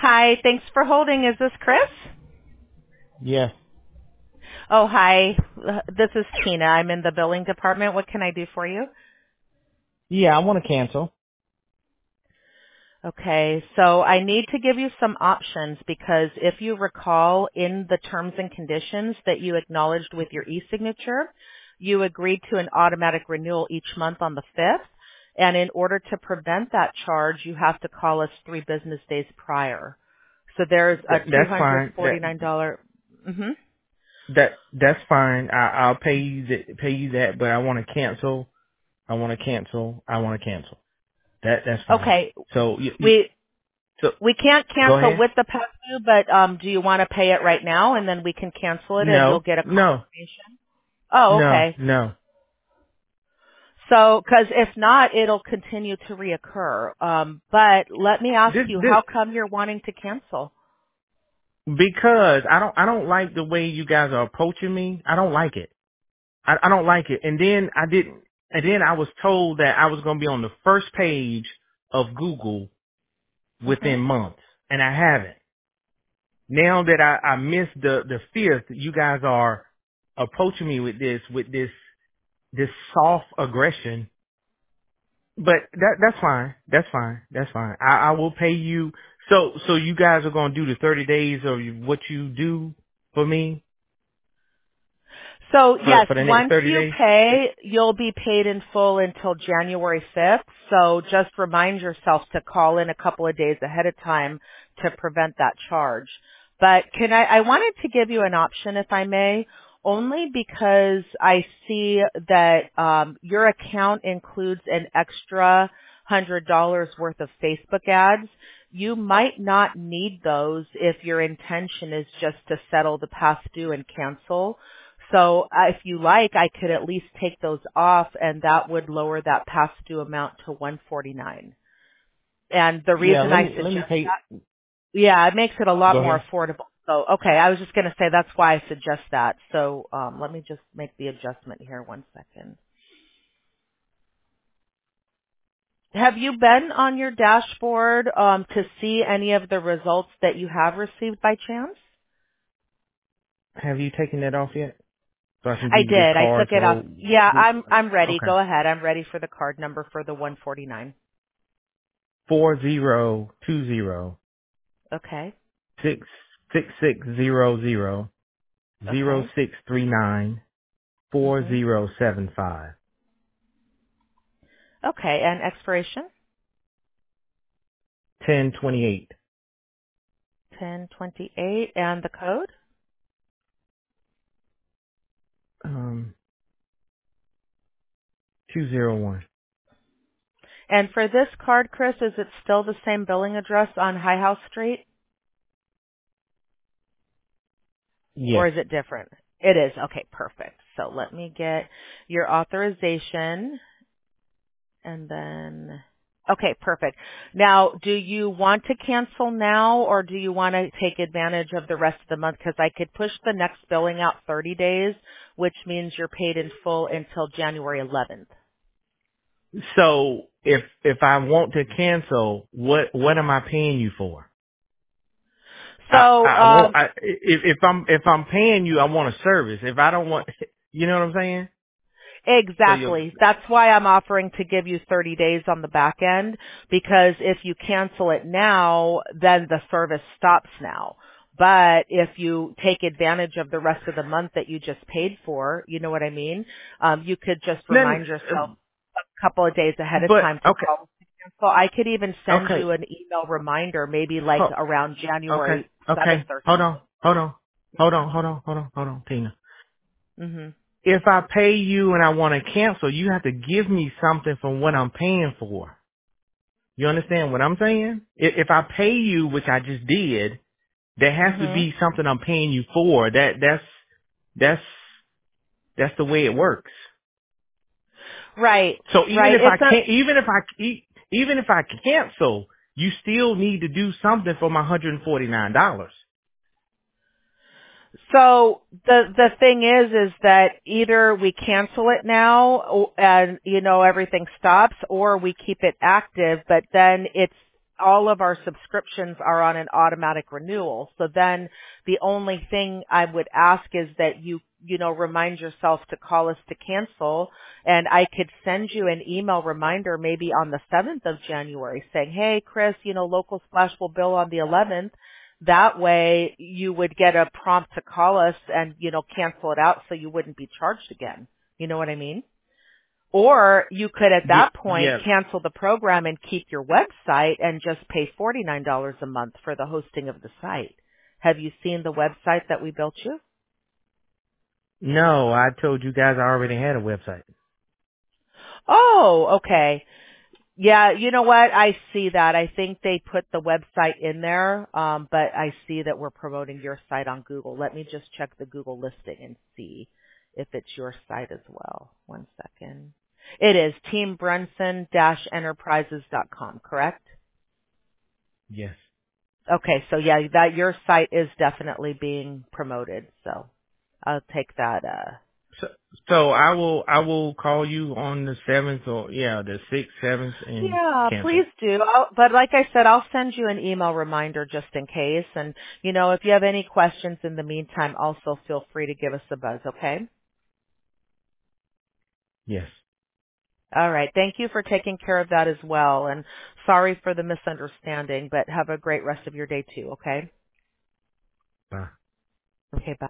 Hi, thanks for holding. Is this Chris? Yes. Oh, hi. This is Tina. I'm in the billing department. What can I do for you? Yeah, I want to cancel. Okay, so I need to give you some options because if you recall in the terms and conditions that you acknowledged with your e-signature, you agreed to an automatic renewal each month on the 5th. And in order to prevent that charge, you have to call us 3 business days prior. So there's a That's fine. $249. That's fine. I'll pay you that, but I want to cancel. I want to cancel. I want to cancel. That's fine. Okay, So we so we can't go cancel ahead. with the past due, but do you want to pay it right now and then we can cancel it and you'll No, get a no, confirmation? Oh, no, okay. no. So, because if not, it'll continue to reoccur. But let me ask you, This how come you're wanting to cancel? because I don't like the way you guys are approaching me. I don't like it. I don't like it. And then I didn't. And then I was told that I was going to be on the first page of Google hmm within months, and I haven't. Now that I missed the fifth, you guys are approaching me with this soft aggression. But that's fine. That's fine. That's fine. I will pay you. So you guys are gonna do the 30 days of what you do for me So yes, for the next once 30 you days. pay, you'll be paid in full until January 5th. So just remind yourself to call in a couple of days ahead of time to prevent that charge. But I wanted to give you an option if I may, only because I see that your account includes an extra $100 worth of Facebook ads. You might not need those if your intention is just to settle the past due and cancel. So if you like, I could at least take those off, and that would lower that past due amount to 149. And the Yeah, reason I let me suggest pay. that, yeah, it makes it a lot Go more ahead. affordable. So okay, I was just going to say that's why I suggest that. So let me just make the adjustment here. 1 second. Have you been on your dashboard to see any of the results that you have received by chance? Have you taken that off yet? So I can I give you this did. I card. took it off. So Yeah, I'm ready. okay. Go ahead. I'm ready for the card number for the 149. 4020 Okay. 66600 Okay. 0639 Mhm. 4075 Okay, and expiration 1028 1028 and the code. 201. And for this card, Chris, is it still the same billing address on High House Street, or Yes. is it different? It is. Okay, perfect. So let me get your authorization and then okay, perfect. Now, do you want to cancel now or do you want to take advantage of the rest of the month? Because I could push the next billing out 30 days, which means you're paid in full until January 11th. So if I want to cancel, what am I paying you for? So, I want if I'm paying you, I want a service. If I don't want, you know what I'm saying? So you exactly. That's why I'm offering to give you 30 days on the back end, because if you cancel it now, then the service stops now. But if you take advantage of the rest of the month that you just paid for, you know what I mean? You could just then, remind yourself a couple of days ahead of but time to okay, call to cancel. I could even send okay, you an email reminder, maybe like around okay, January okay. 7th or Hold on, something. hold on, hold on, hold on, hold on, hold on, Tina. hmm If I pay you and I want to cancel, you have to give me something from what I'm paying for. You understand what I'm saying? If I pay you, which I just did, there has to hmm be something I'm paying you for. That's that's the way it works. Right, So even right. if I It's a can't, even if I cancel, you still need to do something for my $149. So the thing is that either we cancel it now and everything stops, or we keep it active, but then it's all of our subscriptions are on an automatic renewal. So then the only thing I would ask is that you know, remind yourself to call us to cancel, and I could send you an email reminder maybe on the 7th of January saying, hey, Chris, you know, Local Splash will bill on the 11th. That way you would get a prompt to call us and, you know, cancel it out so you wouldn't be charged again. You know what I mean? Or you could at that point Yeah. cancel the program and keep your website and just pay $49 a month for the hosting of the site. Have you seen the website that we built you? No, I told you guys I already had a website. Oh, okay. Yeah, you know what? I see that. I think they put the website in there, but I see that we're promoting your site on Google. Let me just check the Google listing and see if it's your site as well. One second. It is teambrunson-enterprises.com, correct? Yes. Okay, so yeah, that your site is definitely being promoted. So I'll take that. So, so I will call you on the 7th or the 6th, 7th and Yeah, cancel. please do. But like I said, I'll send you an email reminder just in case. And you know, if you have any questions in the meantime, also feel free to give us a buzz. Okay. Yes. All right. Thank you for taking care of that as well. And sorry for the misunderstanding. But have a great rest of your day too. Okay. Bye. Okay. Bye.